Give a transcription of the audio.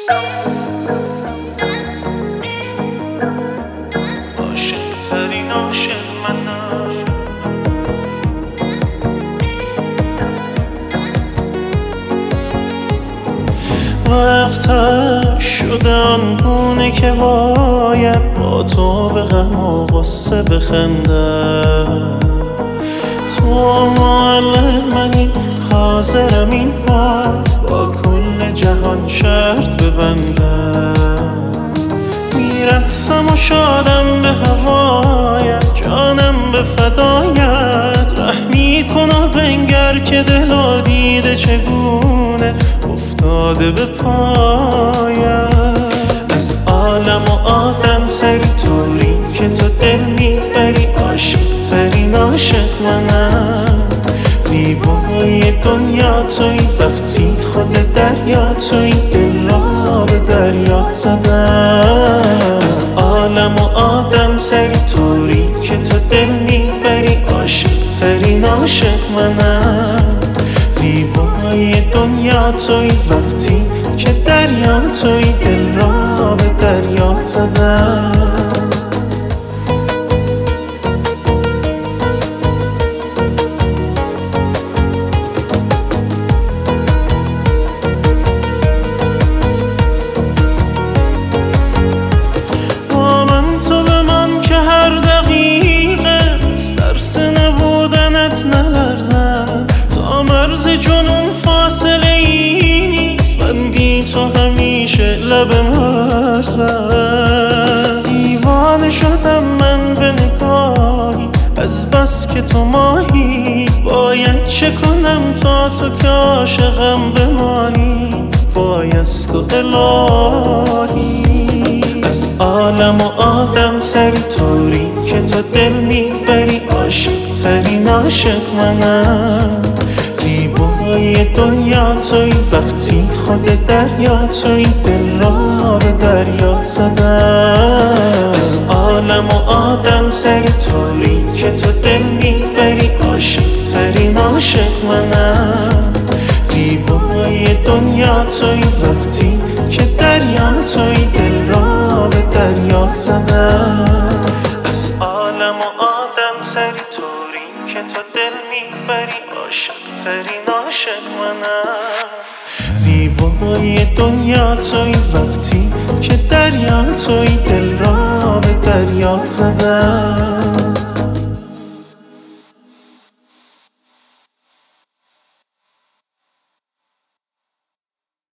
عاشق‌ترین عاشق منم. وقتش شده آنگونه که باید با تو به غم و غصه بخندم. تو معلم منی، حاضرم این بار با کل جهان شرط ببندم. میرقصم و شادم به هوایت، جانم به فدایت. رحمی کن و بنگر که دل و دیده چگونه افتاده به پایت. از عالم و آدم سری طوری که تو دل میبری، عاشق ترین عاشق منم. زیبای دنیا توی، وقتی خود دریا توی، دل را به دریا زدم. از عالم و آدم سری طوری که تو دل میبری، عاشق ترین عاشق منم. زیبای دنیا توی، وقتی که دریا توی، دل را به دریا زدم. جنون فاصله ای نیست، من بی تو همیشه لب مرزم. دیوانه شدم من به نگاهی، از بس که تو ماهی. باید چه کنم تا تو که عاشقم بمانی، وای از تو الهی. از عالم و آدم سری طوری که تو دل میبری، عاشق ترین عاشق منم. زیبای دنیا توی، وقتی خود دریا توی، دل را به دریا زدم. از عالم و آدم سری طوری که تو دل میبری، عاشق ترین عاشق منم. زیبای دنیا توی، وقتی که دریا توی، دل را به دریا زدم. از عالم و آدم سری طوری که تو دل میبری، عاشق ترین عاشق منم. زیبای دنیا توی، وقتی که دریا توی، دل را به دریا زدم.